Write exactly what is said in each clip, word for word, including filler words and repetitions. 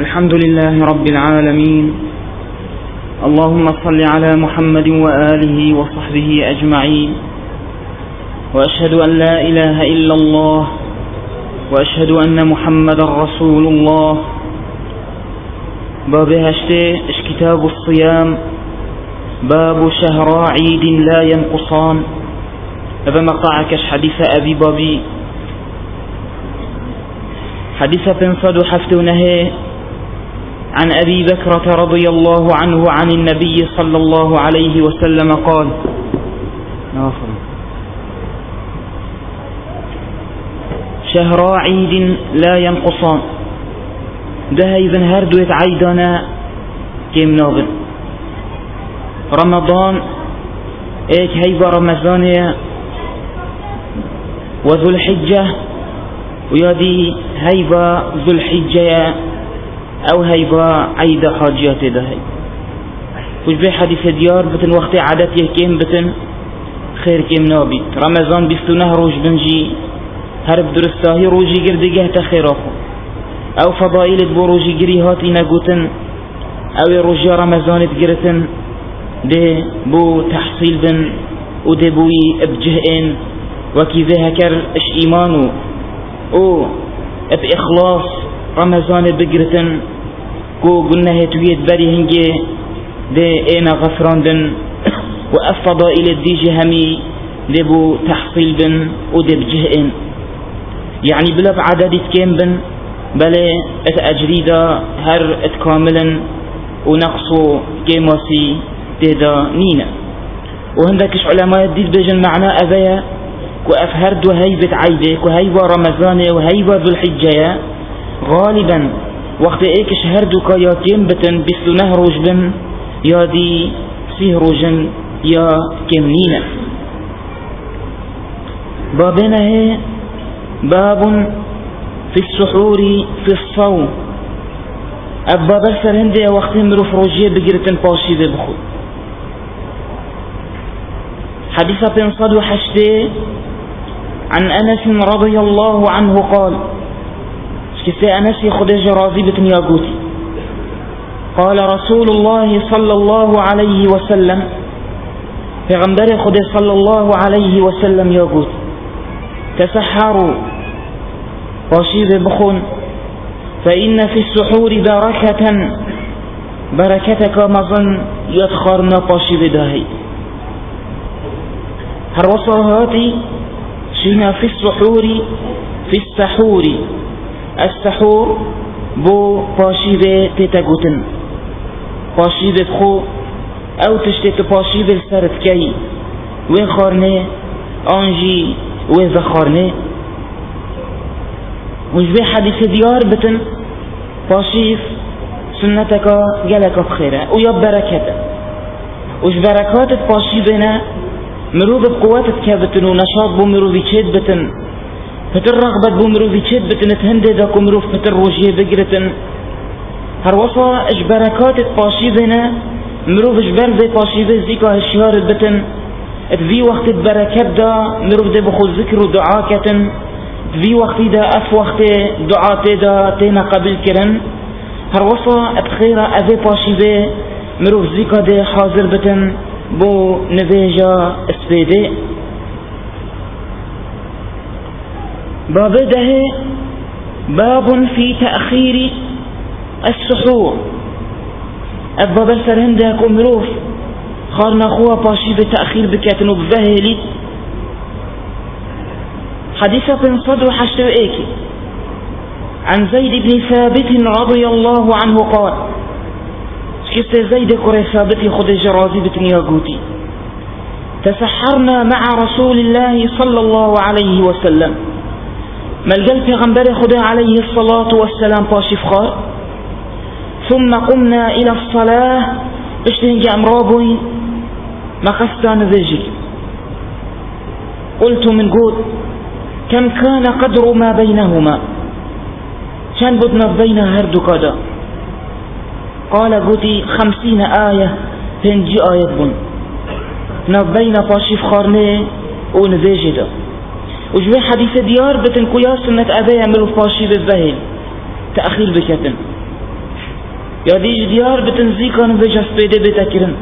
الحمد لله رب العالمين. اللهم صل على محمد وآله وصحبه أجمعين، وأشهد أن لا إله إلا الله، وأشهد أن محمد رسول الله. باب هشته اش كتاب الصيام، باب شهر عيد لا ينقصان. أبا مقاعك حديث أبي بابي حديث بنصد حفتونه عن أبي بكرة رضي الله عنه عن النبي صلى الله عليه وسلم قال: شهر عيد لا ينقصان. ده إذن هردوة عيدنا كم نابن رمضان ايك هيبا رمضان وذو الحجة، ويادي هيبا ذو الحجة أو هيبا عيد حاجيات ده هي وش بي حديث ديار بتن وقت عادات يكيم بتن خير كيم نابي رمضان بيستونه روج بنجي هرب درستاهي روجي قردقه تخيراخو أو فضائلة بو روجي قريهاتي نقوتن أو روجي رمضان تقرتن ده بو تحصيل بن وده بوي ابجهئن وكي ذا هكر اش ايمانو او اب اخلاص رمضان بقرتن كو قلنا هتويت بري هنجي ده اينا غفران دن وافضائل الديجي همي ده بو تحصيل بن وده بجهئن، يعني بلا بعدد كام بن بلا اتأجريدا هر اتكاملا ونقصو كيماسي تهدا نينا. وهندكش علماء الدين بيجن معنى أبايا وأفهرد وهيبة عيدك وهيبة رمضان وهيبة ذو الحجة غالبا وقت ايكش هردو كاياتين بتن بسلو نهروج بن يا دي سيهروجن يا كمنينة. بابنا هي باب في السحور في الصوم. أبا بسر هندي وقت مرو فروجيه بقرتن باشي ببخو حديثة بنصد وحشته عن أنس رضي الله عنه قال: شكسي أنس خدج راضي بتن ياقوتي قال رسول الله صلى الله عليه وسلم في غنبري خدج صلى الله عليه وسلم ياقوتي تسحروا باشي ببخون فإن في السحور بركة بركتك مظن يدخرنا باشي بداهي هروصهاتي شينا في السحور في السحور السحور بو باشي بتتاقوتن باشي بخو او تشتت باشي بالسرد كي وخارني انجي وذخارني وجبه حديث ديار بتن باشيف سنتك جلك بخيرة ويا بركته وش بركات باشي بنا مروب بقواتك كابتن ونشاط بمروب يشد بتن فتر رغبة بمروب يشد بتن تهندي ذاك مروب فتر وجيه بقرتن هروصا اش بركات باشي بنا مروب اجبر ذي باشي بزيكا هالشهار بتن ذي وقت بركات دا مروب ذي بخو ذكر ودعاكتن في وقت دا اف وقت دعاء دا تينا قبل كرن هروصا بخيرة اذي باشي بي مروف زيكا دي حاضر بتن بو نفيجا اسبيدي. باب ده باب في تأخير السحور. الباب السرهن ده كو مروف خارنا خواه باشي بتأخير بكاتن وبفهلي حديثة بن صدر حشتو ايكي عن زيد بن ثابت رضي الله عنه قال: شكست زيد كوري ثابت خد جرازي بتن ياقوتي تسحرنا مع رسول الله صلى الله عليه وسلم ملقل پیغمبر خدا عليه الصلاة والسلام باشي فخار ثم قمنا الى الصلاة بشتهنجي امرابوي مخستان ذجي قلت من قول كم كان قدر ما بينهما كان بدنا بين هردو كذا قال قلتي خمسين آية تنجي آية بن نبين باشي فخارني ونذيجي ده وجوه حديث ديار بتن كويا سنة أبا يعملوا فاشي بالذهل تأخير بكتن یا دیج دیار بتنزی کن به جسپیده بتکرن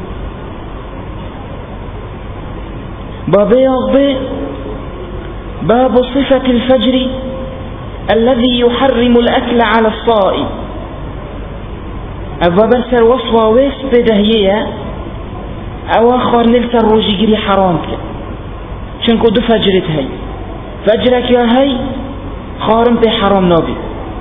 بابي أغبي باب صفة الفجر الذي يحرم الأكل على الصائم أبا بسر وصوى ويس بدهية أو آخر نلسر روجيجري حرام شنكو دو فجرت هاي فجرك يا هاي خارم بي حرام نابي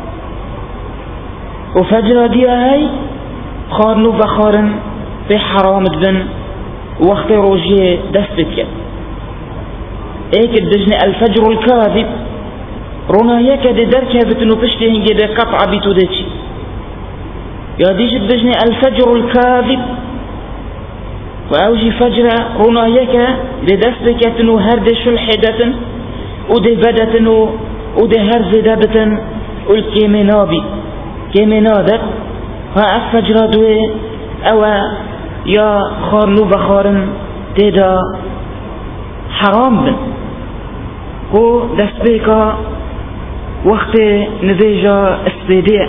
وفجر دي هاي خارنو بخارن بي حرام دبن وقت روجي دستك ايك الدجن الفجر الكاذب رونا يكا دي دركا بتنو بشتي هنجي دي قطع بيتو ديتي يا ديش الدجن الفجر الكاذب وأوجي فجر رونا يكا دي دستك تنو هرد شلحدة ودي بدتنو ودي هرز دابتن والكيمينابي كيمينادت ها الفجر دوي او يا خارنو بخارن تيدا حرام بن كو دستبيكا وقت نبيجا اسبيديع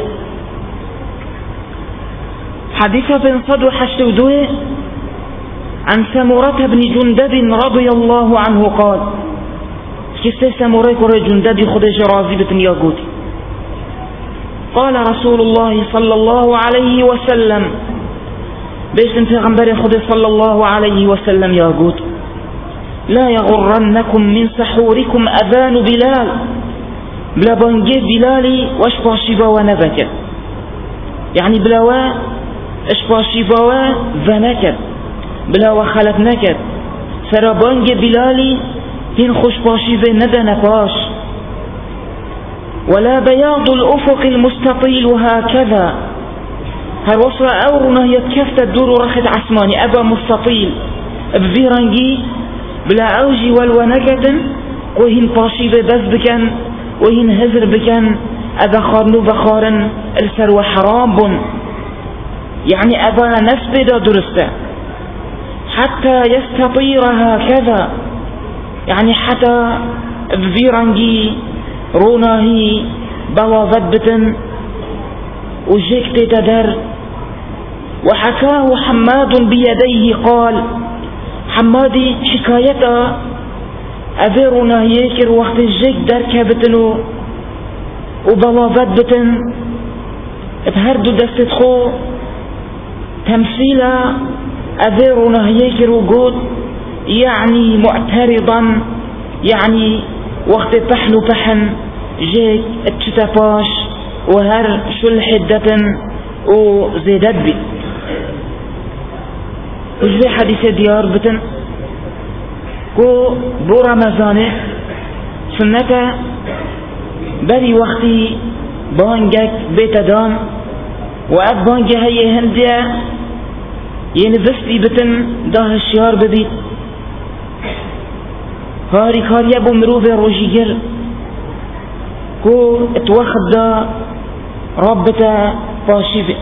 حديثة بن صدو حشت ودوي عن سمرة بن جندب رضي الله عنه قال كيف سمرة كوري جندب خدش رازي بتن ياقوتي قال رسول الله صلى الله عليه وسلم بيش انت غنبري خدش صلى الله عليه وسلم ياقوتي لا يغرنكم من سحوركم أذان بلال بلا بانجي بلالي واشبا شبا ونبكت يعني بلاوا اشبا شبا ونكت بلا وخلت نكت سرا بانجي بلالي هين خوش باشي في ندى نقاش ولا بياض الأفق المستطيل هكذا هل وصل أورنا يتكفت الدور رخد عثماني أبا مستطيل بفيرانجي بلا أوجي والونكة وهن باشي بس بكن وهن هزر بكن أبا خارنو بخارن السر حرام بن يعني أبا نسبة درسته حتى يستطير هكذا يعني حتى بفيرانجي روناهي بوا ذبتن وجيك تدر وحكاه حماد بيديه قال حمادي حكايته أبيرنا يكر وقت الجيك دركبتنو وبوا ذبتن بهردو دستخو تمثيلا أبيرنا يكر وقود يعني معترضا يعني وقت بحن بحن جيك اتشتفاش وهر شل حدة وزيدت بي وجزي حديث ديار بتن كو بو رمضانه سنة بري وقتي بانجك بيت دام وأب بانجي هي هندية ينفستي بتن داه الشيار ببيت هاري كاريا بو مروفي روجيجر كو اتوخد دا ربتا باشيبه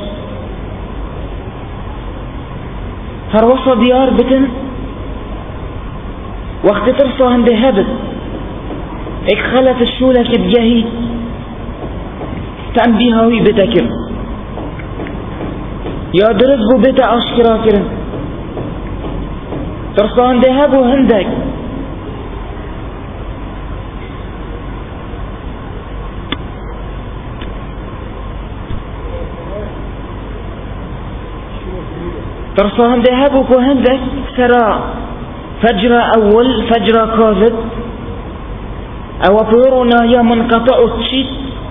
هروصة ديار بتن وقت ترصى هنده هبت اك خلت الشولة كبجاهي تنبيها وي بتكر يا درس بو بتا اشكرا كرن ترصى هنده هبو هندك ترصى هنده هبوك وهندك سرا فجر أول فجر كاذب أو بيرونا يا منقطع الشيء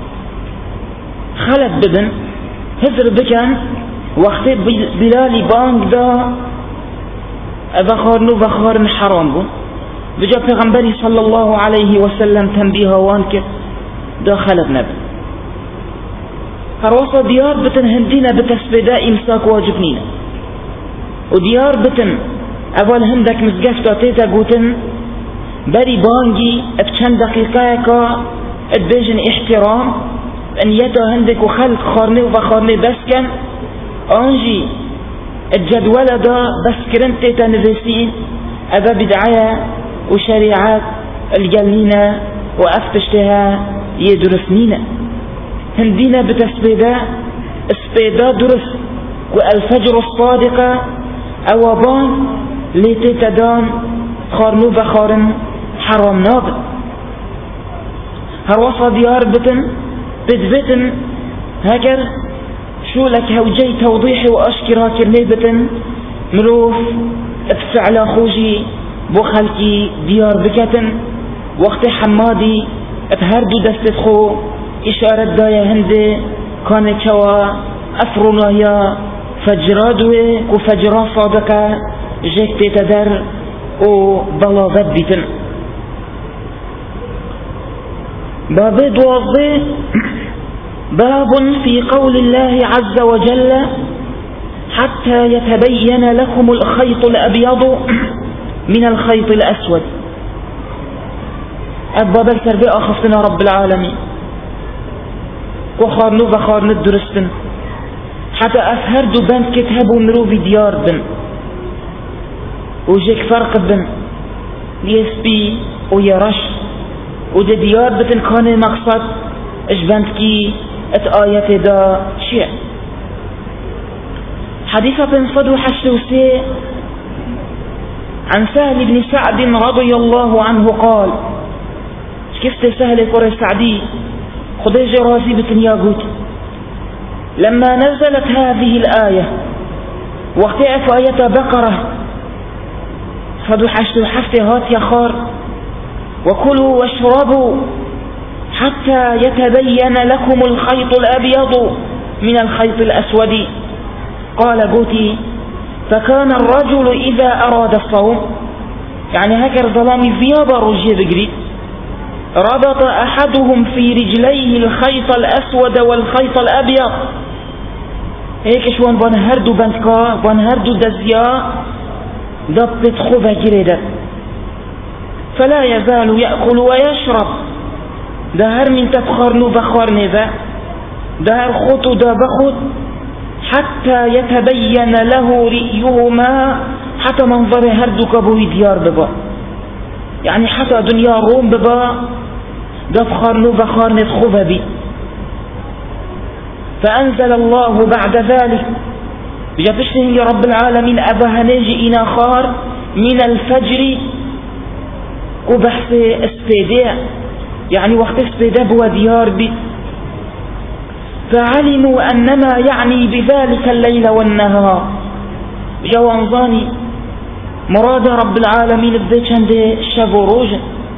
خلت بدن هزر بكن وقت بلالي بانك دا بخارنو بخارن حرام بو بجا پیغمبری صلى الله عليه وسلم تنبيه وانك دا خلت نبن هروصة ديار بتن هندينا بتسبيدا إمساك واجبنينا وديار بتن اول هندك مزقفتا تيتا قوتن بري بانجي بچند دقيقة كا اتبيجن احترام ان يتا هندك وخلق خارني وبخارني بسكن انجي الجدولة دا بس كرن تيتا نفسين ابا بدعايا وشريعات الجلينة وافتشتها يدرسنينا هندينا بتسبيدا اسبيدا درس والفجر الصادقة أوابان لتتدان خارنو بخارن حرام نابد. هروصا ديار بتن بدبتن هكر شو لك هوجي توضيحي وأشكرا كرني بتن مروف افعلا خوجي بخلكي ديار بكتن وقت حمادي افهردو دست خو إشارة دايا هندي كانت شوا أفرنايا فجرادوه وفجرا صادقة جيك تتدر وبلاغت بيتن. باب دوضي باب في قول الله عز وجل حتى يتبين لكم الخيط الأبيض من الخيط الأسود. أباب التربية أخفتنا رب العالمين وخارنو بخارن الدرستن حتى أفهردو بند كتهبو مروفي ديار بن وجيك فرق بن يسبي ويرش وده ديار بتن كان مقصد اش بندكي ات آيات دا شيء. حديثة بن صدو حشوسي عن سهل بن سعد رضي الله عنه قال شكفت سهل قرى سعدي خديج رازي بتن ياقوت لما نزلت هذه الآية واختعف آية بقرة فدو حشتو حفتي هات يا خار وكلوا واشربوا حتى يتبين لكم الخيط الأبيض من الخيط الأسود. قال قوتي فكان الرجل إذا أراد الصوم يعني هكر ظلامي فيابا رجي بقري ربط أحدهم في رجليه الخيط الأسود والخيط الأبيض هيك شوان بانهردو بانتكا بانهردو دزيا ضبط خوفة جريدة فلا يزال يأكل ويشرب دهر من تفخرنو بخارني ذا دهر خطو دا بخط حتى يتبين له رئيهما حتى منظر هردو كبوي ديار ببا يعني حتى دنيا روم ببا دفخرنو بخارني خوفة بي. فأنزل الله بعد ذلك بجبشنه يا رب العالمين أبا هنيجي إنا خار من الفجر وبحث استيداء يعني وقت استيداء بوا ديار بي. فعلموا أنما يعني بذلك الليل والنهار جوانظاني مراد رب العالمين بديش عند الشاب وروج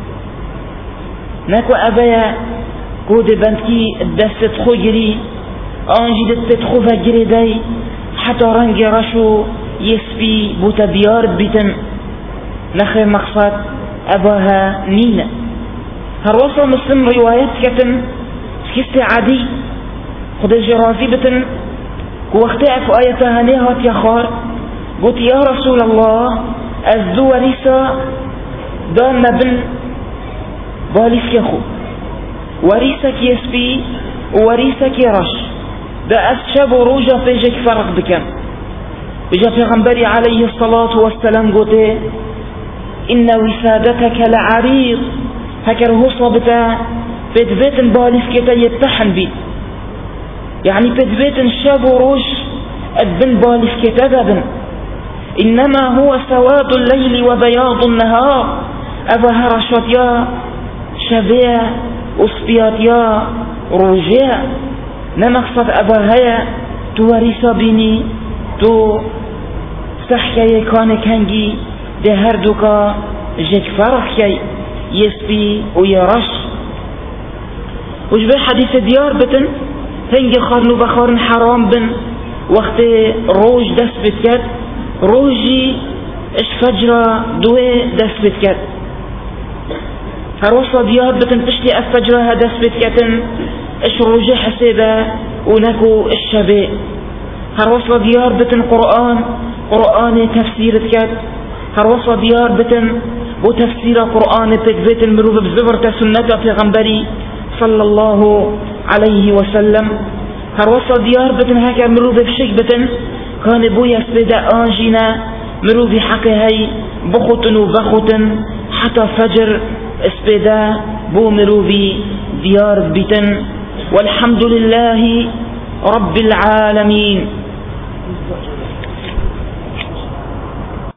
ناكو أبايا قود بنتكي الدست خجري أنجي دست خوفا جري داي حتى رنجي رشو يسبي بوتا ديار بيتن نخي مقصد أباها نينا. هروصل مسلم روايات كتن سكست عادي خد الجرازي بتن واختعف آياتها نيهات يا خار قلت يا رسول الله الذو وريسا دام بن باليس يخو وريسك يسبي وريسك يرش دا أسشاب روجا فيجك فرق بكم بجا في غنبري عليه الصلاة والسلام قلت إن وسادتك لعريض هكر هو صابتا بيت بيت باليس كتا يتحن بي يعني بيت بيت شاب روج البن باليس كتا دبن إنما هو سواد الليل وبياض النهار أبا هرشات يا شبيع أصبيات يا رجاء نمقصد أبا هيا تواريسا بيني تو سحكي كان كنجي ده هردوكا جيك فرخي يسبي ويرش وجبه حديث ديار بتن هنجي خارنو بخارن حرام بن وقت روج دست بتكت روجي اش فجرة دوه دست بتكت هروصة ديار بتن تشتي الفجرة دست بتكتن اش روجي حسيبة ونكو الشبه هروصة ديار بتن قرآن قرآن تفسير تكت هروصة ديار بتن وتفسير قرآن تكبيت المروف بزبرة سنة في غنبري صلى الله عليه وسلم هروصة ديار بتن هكا مروف بشك بتن كان بويا سبدا آنجينا مروف حكي هاي بخطن وبخطن حتى فجر سبدا بو مروفي ديار بتن والحمد لله رب العالمين. الزوج